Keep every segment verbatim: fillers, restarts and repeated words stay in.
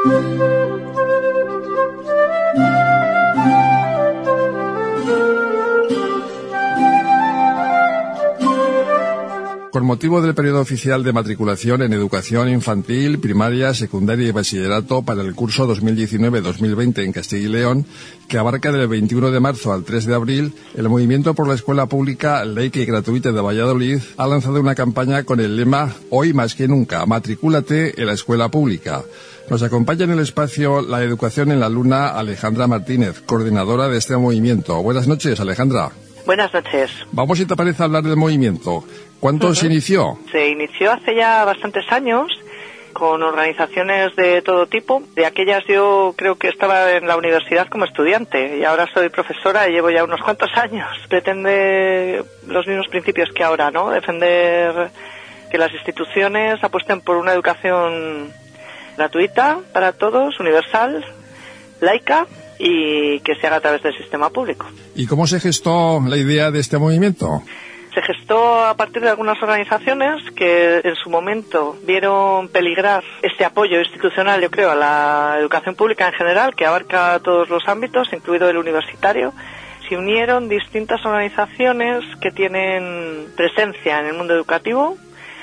Con motivo del periodo oficial de matriculación en educación infantil, primaria, secundaria y bachillerato para el curso dos mil diecinueve dos mil veinte en Castilla y León, que abarca del veintiuno de marzo al tres de abril, el Movimiento por la Escuela Pública, Laica y Gratuita de Valladolid ha lanzado una campaña con el lema «Hoy más que nunca, matricúlate en la escuela pública». Nos acompaña en el espacio La Educación en la Luna Alejandra Martínez, coordinadora de este movimiento. Buenas noches, Alejandra. Buenas noches. Vamos, si te parece, a hablar del movimiento. ¿Cuándo uh-huh. se inició? Se inició hace ya bastantes años con organizaciones de todo tipo. De aquellas yo creo que estaba en la universidad como estudiante y ahora soy profesora y llevo ya unos cuantos años. Pretende los mismos principios que ahora, ¿no? Defender que las instituciones apuesten por una educación gratuita para todos, universal, laica, y que se haga a través del sistema público. ¿Y cómo se gestó la idea de este movimiento? Se gestó a partir de algunas organizaciones que en su momento vieron peligrar este apoyo institucional, yo creo, a la educación pública en general, que abarca todos los ámbitos, incluido el universitario. Se unieron distintas organizaciones que tienen presencia en el mundo educativo,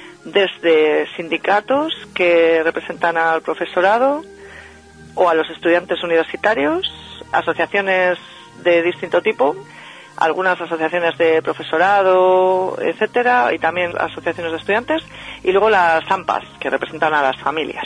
desde sindicatos que representan al profesorado o a los estudiantes universitarios, asociaciones de distinto tipo, algunas asociaciones de profesorado, etcétera, y también asociaciones de estudiantes, y luego las AMPAs, que representan a las familias.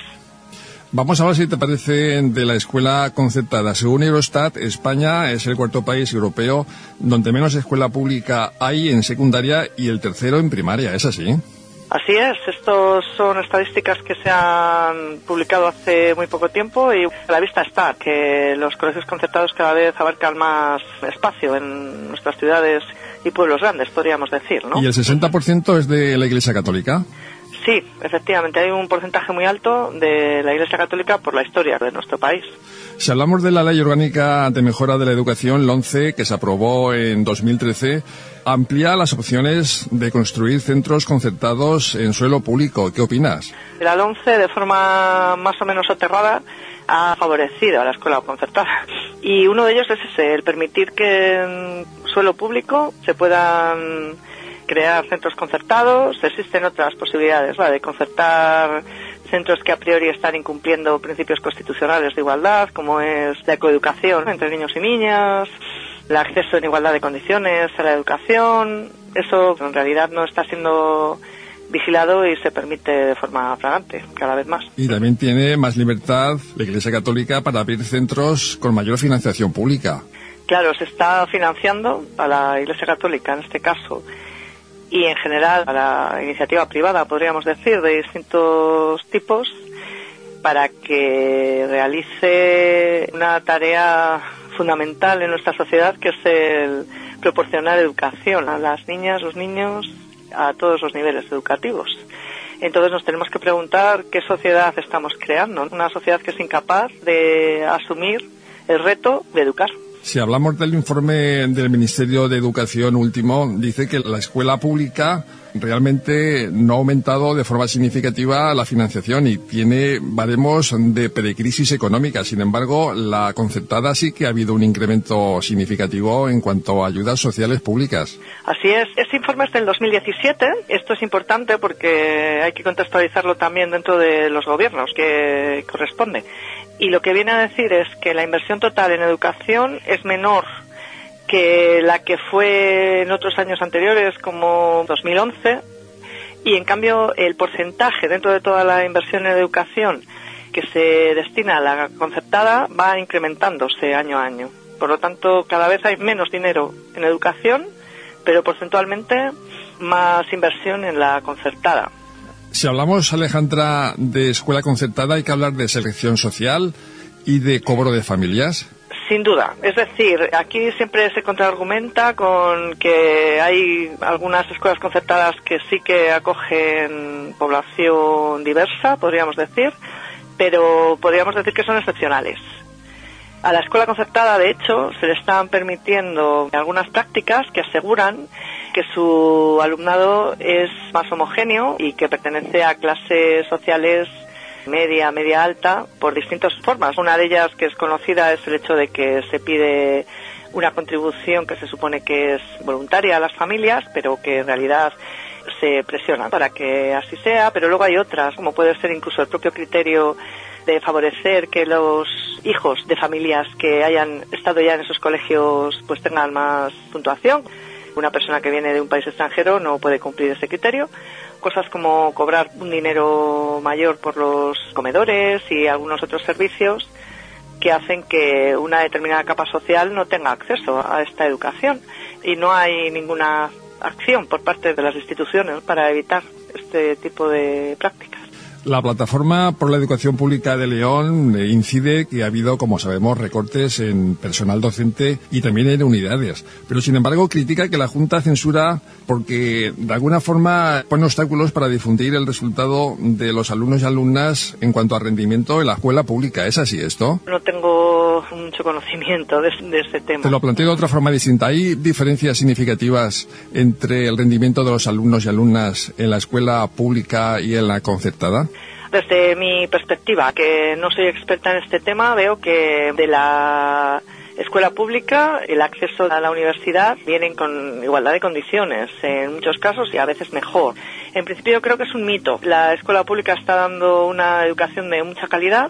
Vamos a ver si te parece de la escuela concertada. Según Eurostat, España es el cuarto país europeo donde menos escuela pública hay en secundaria y el tercero en primaria. ¿Es así? Así es, estos son estadísticas que se han publicado hace muy poco tiempo y a la vista está que los colegios concertados cada vez abarcan más espacio en nuestras ciudades y pueblos grandes, podríamos decir, ¿no? ¿Y el sesenta por ciento es de la Iglesia Católica? Sí, efectivamente, hay un porcentaje muy alto de la Iglesia Católica por la historia de nuestro país. Si hablamos de la Ley Orgánica de Mejora de la Educación, LOMCE, que se aprobó en dos mil trece, amplía las opciones de construir centros concertados en suelo público. ¿Qué opinas? La LOMCE, de forma más o menos soterrada, ha favorecido a la escuela concertada. Y uno de ellos es ese, el permitir que en suelo público se puedan crear centros concertados. Existen otras posibilidades, ¿vale?, de concertar centros que a priori están incumpliendo principios constitucionales de igualdad, como es la coeducación entre niños y niñas, el acceso en igualdad de condiciones a la educación. Eso en realidad no está siendo vigilado y se permite de forma flagrante cada vez más. Y también tiene más libertad la Iglesia Católica para abrir centros con mayor financiación pública. Claro, se está financiando a la Iglesia Católica en este caso, y en general a la iniciativa privada, podríamos decir, de distintos tipos, para que realice una tarea fundamental en nuestra sociedad, que es el proporcionar educación a las niñas, los niños, a todos los niveles educativos. Entonces nos tenemos que preguntar qué sociedad estamos creando, una sociedad que es incapaz de asumir el reto de educar. Si hablamos del informe del Ministerio de Educación último, dice que la escuela pública realmente no ha aumentado de forma significativa la financiación y tiene baremos de precrisis económica. Sin embargo, la concertada sí que ha habido un incremento significativo en cuanto a ayudas sociales públicas. Así es. Este informe es del dos mil diecisiete. Esto es importante porque hay que contextualizarlo también dentro de los gobiernos que corresponde. Y lo que viene a decir es que la inversión total en educación es menor que la que fue en otros años anteriores, como dos mil once, y en cambio el porcentaje dentro de toda la inversión en educación que se destina a la concertada va incrementándose año a año. Por lo tanto, cada vez hay menos dinero en educación, pero porcentualmente más inversión en la concertada. Si hablamos, Alejandra, de escuela concertada, hay que hablar de selección social y de cobro de familias. Sin duda. Es decir, aquí siempre se contraargumenta con que hay algunas escuelas concertadas que sí que acogen población diversa, podríamos decir, pero podríamos decir que son excepcionales. A la escuela concertada, de hecho, se le están permitiendo algunas prácticas que aseguran que su alumnado es más homogéneo y que pertenece a clases sociales media, media alta, por distintas formas. Una de ellas que es conocida es el hecho de que se pide una contribución que se supone que es voluntaria a las familias, pero que en realidad se presiona para que así sea, pero luego hay otras, como puede ser incluso el propio criterio de favorecer que los hijos de familias que hayan estado ya en esos colegios pues tengan más puntuación. Una persona que viene de un país extranjero no puede cumplir ese criterio. Cosas como cobrar un dinero mayor por los comedores y algunos otros servicios que hacen que una determinada capa social no tenga acceso a esta educación. Y no hay ninguna acción por parte de las instituciones para evitar este tipo de prácticas. La Plataforma por la Educación Pública de León incide que ha habido, como sabemos, recortes en personal docente y también en unidades. Pero, sin embargo, critica que la Junta censura porque, de alguna forma, pone obstáculos para difundir el resultado de los alumnos y alumnas en cuanto a rendimiento en la escuela pública. ¿Es así esto? No tengo mucho conocimiento de, de este tema. Te lo planteo de otra forma distinta. ¿Hay diferencias significativas entre el rendimiento de los alumnos y alumnas en la escuela pública y en la concertada? Desde mi perspectiva, que no soy experta en este tema, veo que de la escuela pública el acceso a la universidad viene con igualdad de condiciones, en muchos casos y a veces mejor. En principio yo creo que es un mito. La escuela pública está dando una educación de mucha calidad,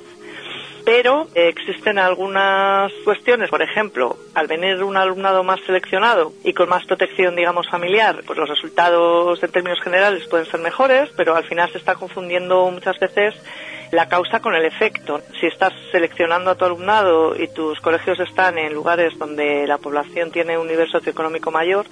pero existen algunas cuestiones, por ejemplo, al venir un alumnado más seleccionado y con más protección, digamos, familiar, pues los resultados en términos generales pueden ser mejores, pero al final se está confundiendo muchas veces la causa con el efecto. Si estás seleccionando a tu alumnado y tus colegios están en lugares donde la población tiene un nivel socioeconómico mayor,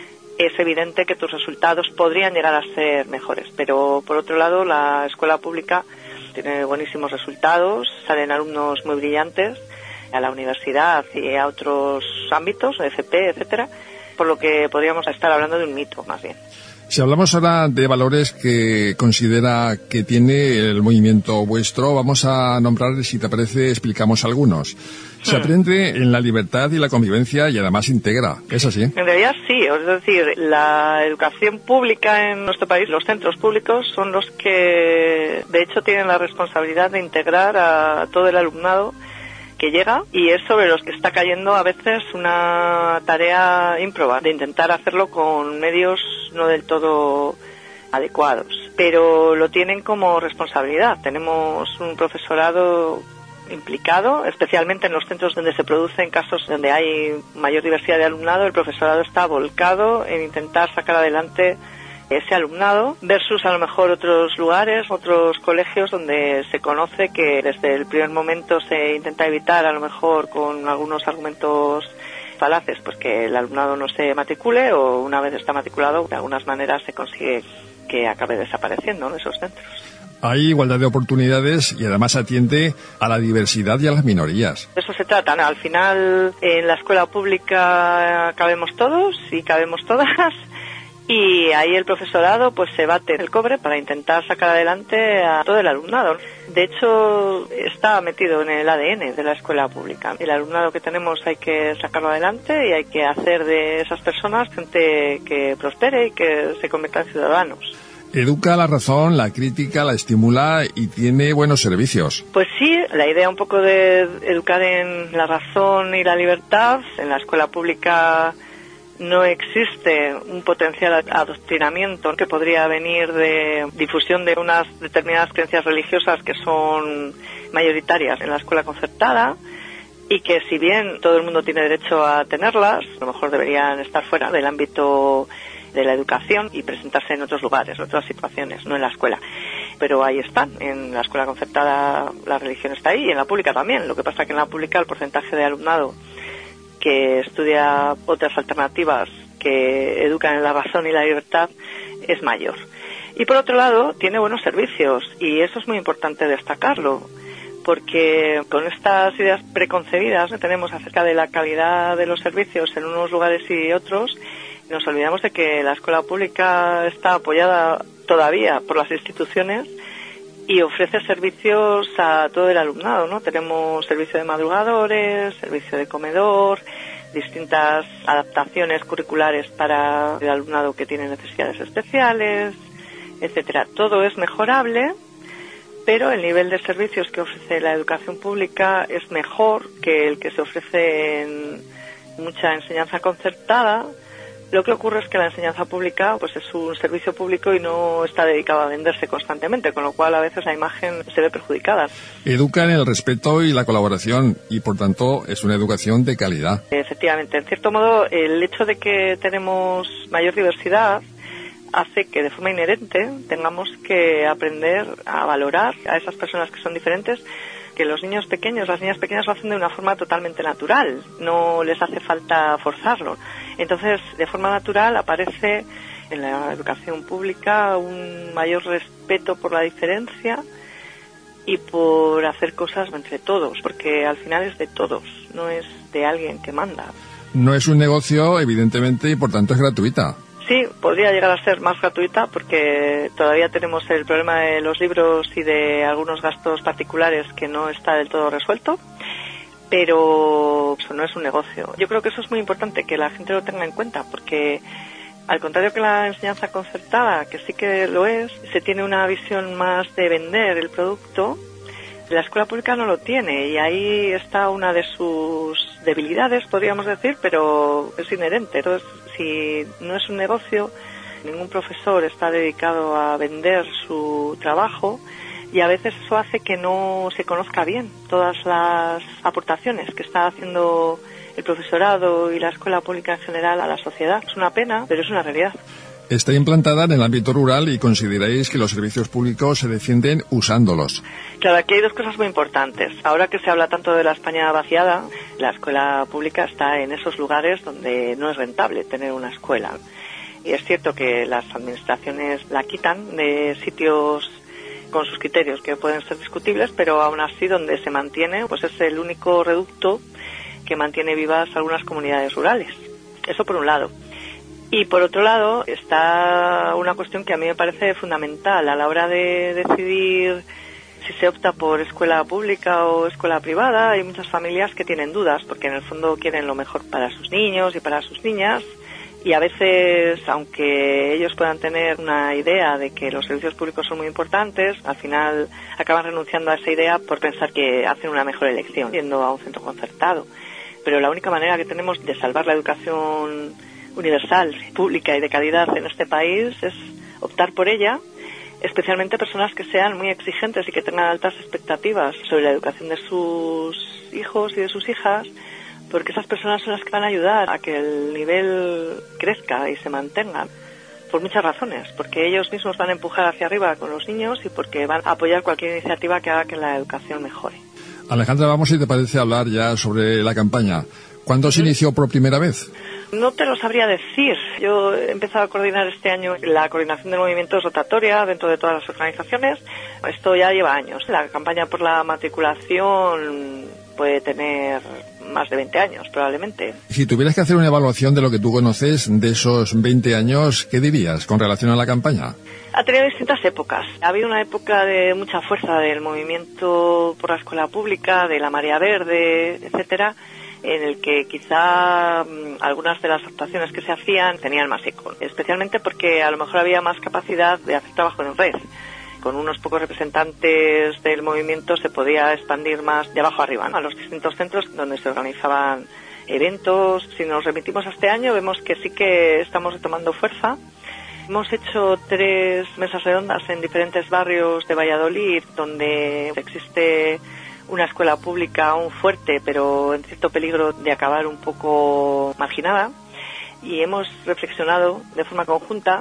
es evidente que tus resultados podrían llegar a ser mejores. Pero, por otro lado, la escuela pública tiene buenísimos resultados, salen alumnos muy brillantes a la universidad y a otros ámbitos, F P, etcétera, por lo que podríamos estar hablando de un mito, más bien. Si hablamos ahora de valores que considera que tiene el movimiento vuestro, vamos a nombrar, si te parece, explicamos algunos. Se aprende en la libertad y la convivencia y además integra. ¿Es así? En realidad sí, es decir, la educación pública en nuestro país, los centros públicos, son los que de hecho tienen la responsabilidad de integrar a todo el alumnado que llega, y es sobre los que está cayendo a veces una tarea ímproba de intentar hacerlo con medios no del todo adecuados, pero lo tienen como responsabilidad. Tenemos un profesorado implicado, especialmente en los centros donde se producen casos donde hay mayor diversidad de alumnado. El profesorado está volcado en intentar sacar adelante ese alumnado versus a lo mejor otros lugares, otros colegios donde se conoce que desde el primer momento se intenta evitar, a lo mejor con algunos argumentos falaces, pues que el alumnado no se matricule, o una vez está matriculado de algunas maneras se consigue que acabe desapareciendo en esos centros. Hay igualdad de oportunidades y además atiende a la diversidad y a las minorías. De eso se trata, ¿no? Al final en la escuela pública cabemos todos y cabemos todas, y ahí el profesorado pues se bate el cobre para intentar sacar adelante a todo el alumnado. De hecho, está metido en el A D N de la escuela pública. El alumnado que tenemos hay que sacarlo adelante y hay que hacer de esas personas gente que prospere y que se convierta en ciudadanos. Educa la razón, la crítica, la estimula y tiene buenos servicios. Pues sí, la idea un poco de educar en la razón y la libertad. En la escuela pública no existe un potencial adoctrinamiento que podría venir de difusión de unas determinadas creencias religiosas que son mayoritarias en la escuela concertada, y que si bien todo el mundo tiene derecho a tenerlas, a lo mejor deberían estar fuera del ámbito de la educación y presentarse en otros lugares, en otras situaciones, no en la escuela. Pero ahí están. En la escuela concertada la religión está ahí, y en la pública también. Lo que pasa es que en la pública el porcentaje de alumnado que estudia otras alternativas que educan en la razón y la libertad es mayor. Y por otro lado, tiene buenos servicios, y eso es muy importante destacarlo, porque con estas ideas preconcebidas que tenemos acerca de la calidad de los servicios en unos lugares y otros, nos olvidamos de que la escuela pública está apoyada todavía por las instituciones y ofrece servicios a todo el alumnado, ¿no? Tenemos servicio de madrugadores, servicio de comedor, distintas adaptaciones curriculares para el alumnado que tiene necesidades especiales, etcétera. Todo es mejorable, pero el nivel de servicios que ofrece la educación pública es mejor que el que se ofrece en mucha enseñanza concertada. Lo que ocurre es que la enseñanza pública pues es un servicio público y no está dedicado a venderse constantemente, con lo cual a veces la imagen se ve perjudicada. Educa en el respeto y la colaboración y, por tanto, es una educación de calidad. Efectivamente, en cierto modo, el hecho de que tenemos mayor diversidad hace que de forma inherente tengamos que aprender a valorar a esas personas que son diferentes, que los niños pequeños, las niñas pequeñas lo hacen de una forma totalmente natural, no les hace falta forzarlo. Entonces, de forma natural aparece en la educación pública un mayor respeto por la diferencia y por hacer cosas entre todos, porque al final es de todos, no es de alguien que manda. No es un negocio, evidentemente, y por tanto es gratuita. Sí, podría llegar a ser más gratuita porque todavía tenemos el problema de los libros y de algunos gastos particulares que no está del todo resuelto, pero eso no es un negocio. Yo creo que eso es muy importante, que la gente lo tenga en cuenta, porque al contrario que la enseñanza concertada, que sí que lo es, se tiene una visión más de vender el producto. La escuela pública no lo tiene y ahí está una de sus debilidades, podríamos decir, pero es inherente. Entonces, si no es un negocio, ningún profesor está dedicado a vender su trabajo y a veces eso hace que no se conozca bien todas las aportaciones que está haciendo el profesorado y la escuela pública en general a la sociedad. Es una pena, pero es una realidad. Está implantada en el ámbito rural y consideráis que los servicios públicos se defienden usándolos. Claro, aquí hay dos cosas muy importantes. Ahora que se habla tanto de la España vaciada, la escuela pública está en esos lugares donde no es rentable tener una escuela. Y es cierto que las administraciones la quitan de sitios con sus criterios que pueden ser discutibles, pero aún así donde se mantiene, pues es el único reducto que mantiene vivas algunas comunidades rurales. Eso por un lado. Y por otro lado está una cuestión que a mí me parece fundamental a la hora de decidir si se opta por escuela pública o escuela privada. Hay muchas familias que tienen dudas porque en el fondo quieren lo mejor para sus niños y para sus niñas, y a veces, aunque ellos puedan tener una idea de que los servicios públicos son muy importantes, al final acaban renunciando a esa idea por pensar que hacen una mejor elección yendo a un centro concertado. Pero la única manera que tenemos de salvar la educación universal, pública y de calidad en este país es optar por ella, especialmente personas que sean muy exigentes y que tengan altas expectativas sobre la educación de sus hijos y de sus hijas, porque esas personas son las que van a ayudar a que el nivel crezca y se mantenga, por muchas razones, porque ellos mismos van a empujar hacia arriba con los niños y porque van a apoyar cualquier iniciativa que haga que la educación mejore. Alejandra, vamos, si te parece, hablar ya sobre la campaña. ¿Cuándo se inició por primera vez? No te lo sabría decir. Yo he empezado a coordinar este año la coordinación del movimiento rotatoria dentro de todas las organizaciones. Esto ya lleva años. La campaña por la matriculación puede tener más de veinte años, probablemente. Si tuvieras que hacer una evaluación de lo que tú conoces de esos veinte años, ¿qué dirías con relación a la campaña? Ha tenido distintas épocas. Ha habido una época de mucha fuerza del movimiento por la escuela pública, de la marea verde, etcétera, en el que quizá mmm, algunas de las actuaciones que se hacían tenían más eco, especialmente porque a lo mejor había más capacidad de hacer trabajo en red. Con unos pocos representantes del movimiento se podía expandir más de abajo arriba, ¿no?, a los distintos centros donde se organizaban eventos. Si nos remitimos a este año, vemos que sí que estamos retomando fuerza. Hemos hecho tres mesas redondas en diferentes barrios de Valladolid, donde existe una escuela pública aún fuerte, pero en cierto peligro de acabar un poco marginada, y hemos reflexionado de forma conjunta,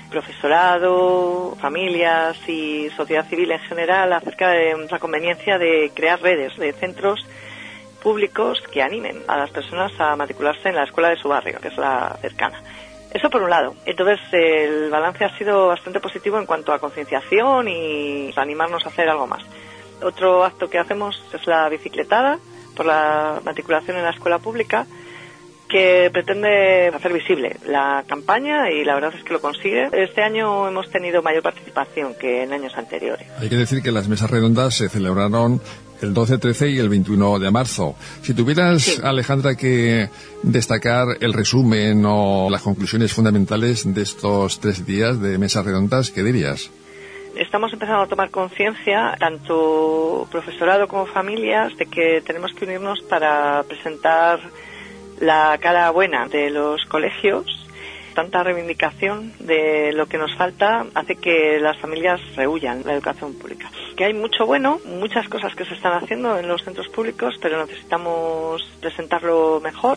profesorado, familias y sociedad civil en general, acerca de la conveniencia de crear redes de centros públicos que animen a las personas a matricularse en la escuela de su barrio, que es la cercana. Eso por un lado. Entonces el balance ha sido bastante positivo en cuanto a concienciación y animarnos a hacer algo más. Otro acto que hacemos es la bicicletada por la matriculación en la escuela pública, que pretende hacer visible la campaña y la verdad es que lo consigue. Este año hemos tenido mayor participación que en años anteriores. Hay que decir que las mesas redondas se celebraron el doce, trece y el veintiuno de marzo. Si tuvieras, sí, Alejandra, que destacar el resumen o las conclusiones fundamentales de estos tres días de mesas redondas, ¿qué dirías? estamos empezando a tomar conciencia, tanto profesorado como familias, de que tenemos que unirnos para presentar la cara buena de los colegios. Tanta reivindicación de lo que nos falta hace que las familias rehuyan la educación pública. Que hay mucho bueno, muchas cosas que se están haciendo en los centros públicos, pero necesitamos presentarlo mejor.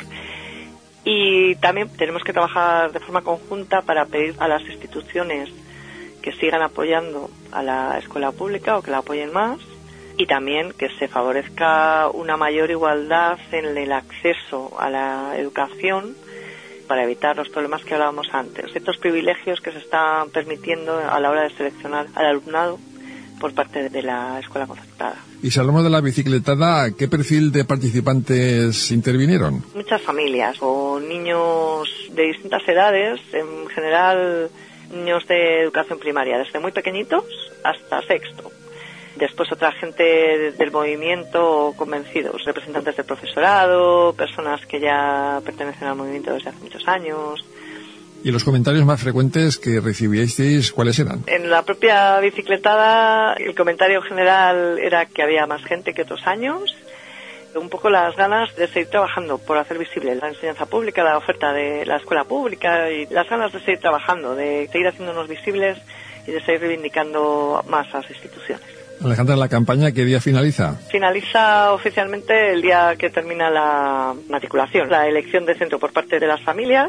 Y también tenemos que trabajar de forma conjunta para pedir a las instituciones que sigan apoyando a la escuela pública o que la apoyen más, y también que se favorezca una mayor igualdad en el acceso a la educación para evitar los problemas que hablábamos antes, estos privilegios que se están permitiendo a la hora de seleccionar al alumnado por parte de la escuela concertada. Y si hablamos de la bicicletada, ¿qué perfil de participantes intervinieron? Muchas familias o niños de distintas edades, en general niños de educación primaria, desde muy pequeñitos hasta sexto. Después otra gente del movimiento convencidos, representantes del profesorado, personas que ya pertenecen al movimiento desde hace muchos años. ¿Y los comentarios más frecuentes que recibisteis, cuáles eran? En la propia bicicletada, el comentario general era que había más gente que otros años. Un poco las ganas de seguir trabajando por hacer visible la enseñanza pública, la oferta de la escuela pública, y las ganas de seguir trabajando, de seguir haciéndonos visibles y de seguir reivindicando más a las instituciones. Alejandra, ¿la campaña qué día finaliza? Finaliza oficialmente el día que termina la matriculación, la elección de centro por parte de las familias,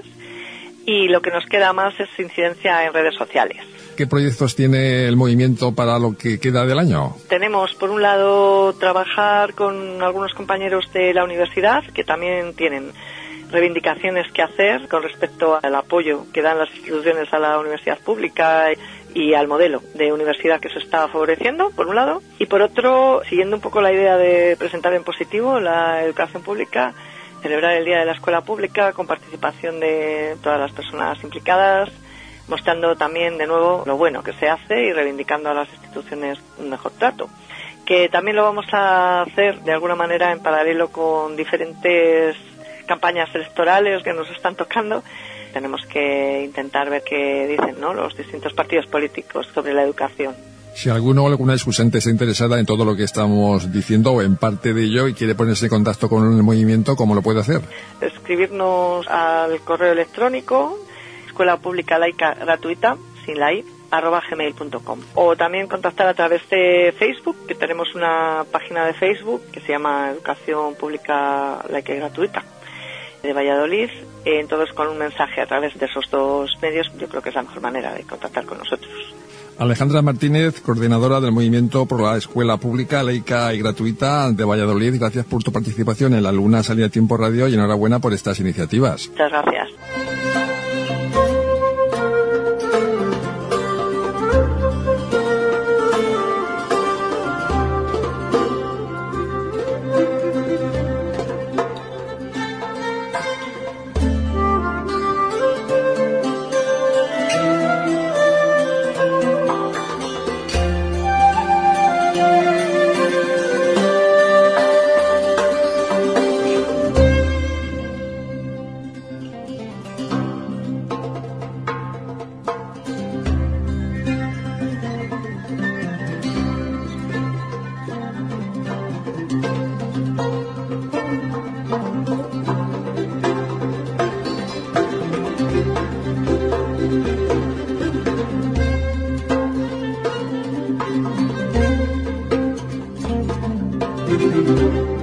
y lo que nos queda más es incidencia en redes sociales. ¿Qué proyectos tiene el movimiento para lo que queda del año? Tenemos, por un lado, trabajar con algunos compañeros de la universidad que también tienen reivindicaciones que hacer con respecto al apoyo que dan las instituciones a la universidad pública y al modelo de universidad que se está favoreciendo, por un lado, y por otro, siguiendo un poco la idea de presentar en positivo la educación pública, celebrar el Día de la Escuela Pública con participación de todas las personas implicadas, mostrando también de nuevo lo bueno que se hace y reivindicando a las instituciones un mejor trato. Que también lo vamos a hacer de alguna manera en paralelo con diferentes campañas electorales que nos están tocando. Tenemos que intentar ver qué dicen, ¿no?, los distintos partidos políticos sobre la educación. Si alguno o alguna discursante está interesada en todo lo que estamos diciendo o en parte de ello y quiere ponerse en contacto con el movimiento, ¿cómo lo puede hacer? Escribirnos al correo electrónico escuela pública laica gratuita, sin la i, arroba gmail punto com. O también contactar a través de Facebook, que tenemos una página de Facebook que se llama Educación Pública Laica y Gratuita de Valladolid. Entonces, con un mensaje a través de esos dos medios, yo creo que es la mejor manera de contactar con nosotros. Alejandra Martínez, coordinadora del Movimiento por la Escuela Pública Laica y Gratuita de Valladolid, gracias por tu participación en la Luna Salida a Tiempo Radio y enhorabuena por estas iniciativas. Muchas gracias. Thank you.